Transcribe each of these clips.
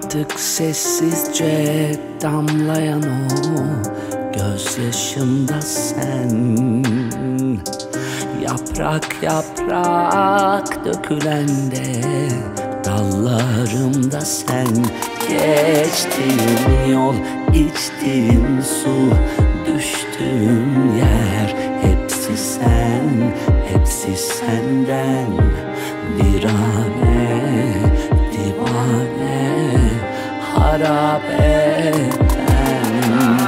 Artık sessizce damlayan o gözyaşımda sen. Yaprak yaprak dökülende dallarımda sen. Geçtiğim yol, içtiğim su, düştüğüm yer, hepsi sen, hepsi senden. Virane, divane, harabe ben.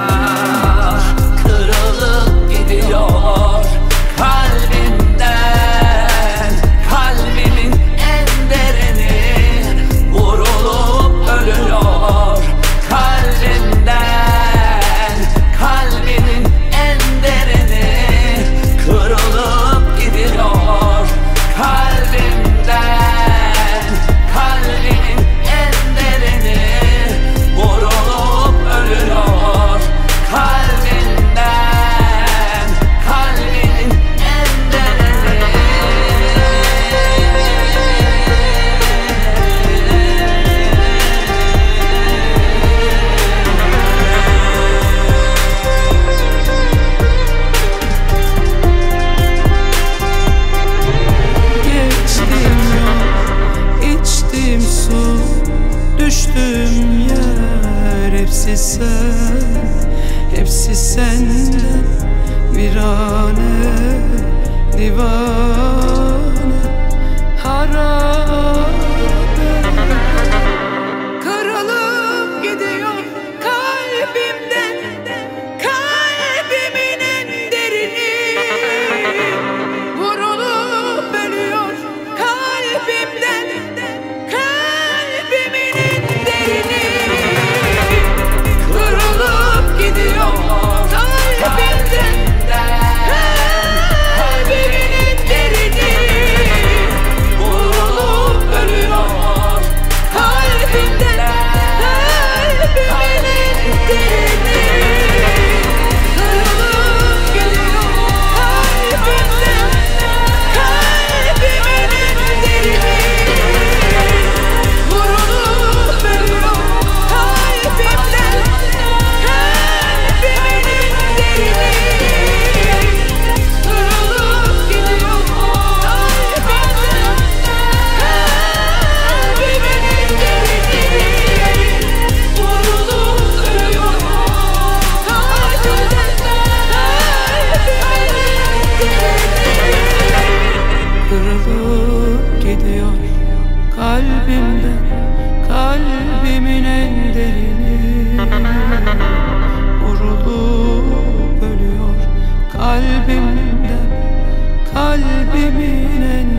Kırılıp gidiyor kalbimden, kalbimin en derini vurulup ölüyor kalbimden, kalbimin en derini kırılıp gidiyor kalbimden, kalbimin en derini vurulup ölüyor kalbimden, kalbimin en derini. Geçtiğim yol, içtiğim su, düştüğüm yer, hepsi sen, hepsi senden. Virane, divane, harabe. Kırılıp gidiyor kalbimden, kalbimin en derini vurulup ölüyor kalbimden, kalbimin en derini kırılıp gidiyor kalbimden, kalbimin en derini vurulup ölüyor kalbimden, kalbimin en derini kırılıp gidiyor kalbimden, kalbimin en derini vurulup ölüyor kalbimden, kalbimin en derini kırılıp gidiyor kalbimden, kalbimin en derini vurulup ölüyor kalbimden, kırılıp gidiyor kalbimden, kalbimin en derini vurulup ölüyor kalbimden, kalbimin en